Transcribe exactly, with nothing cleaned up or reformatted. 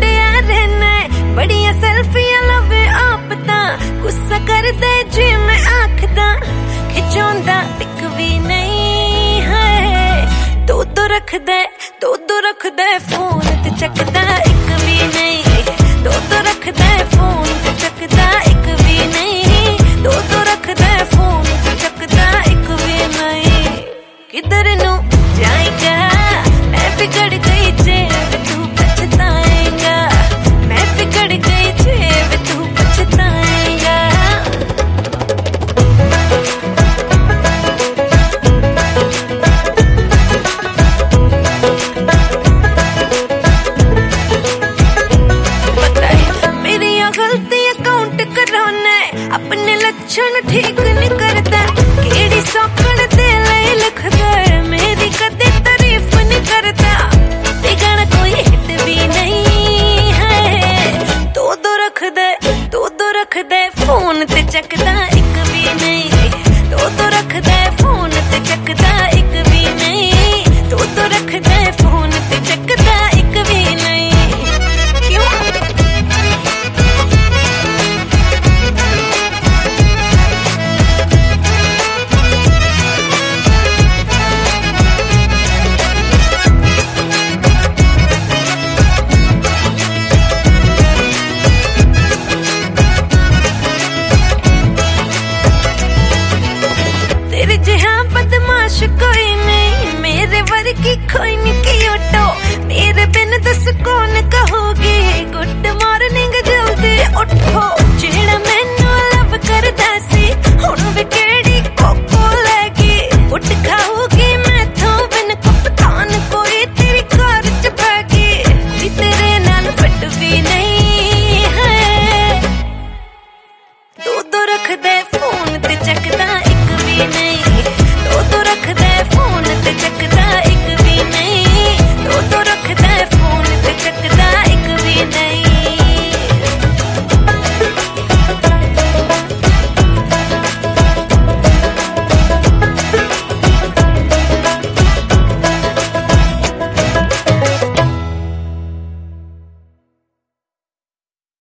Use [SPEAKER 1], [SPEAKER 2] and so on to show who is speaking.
[SPEAKER 1] छुट्टिया रहना बड़िया सेल्फिया लवे आप ता गुस्सा कर दे जी मैं आखदा खिचौंदा एक भी नहीं है तू तो रख दे तू तो रख दे फोन ते चकदा एक भी नहीं तू तो रख दे फोन ते चकदा एक भी नहीं तू तो रख दे फोन ते चकदा एक भी नहीं किधर नु जाएगा मैं बिगड़ गई जेब तू पछताएगा मैं बिगड़ गई जेब तू पछताएगा मेरी गलती अकाउंट कराना अपने लक्षण ठीक नहीं करता केड़ी सौकड़ दे ले लिखदा मेरी कदे तारीफ नहीं करता ते गाना कोई हिट भी नहीं है तू तो रख दे तू तो रख दे फोन ते चकदा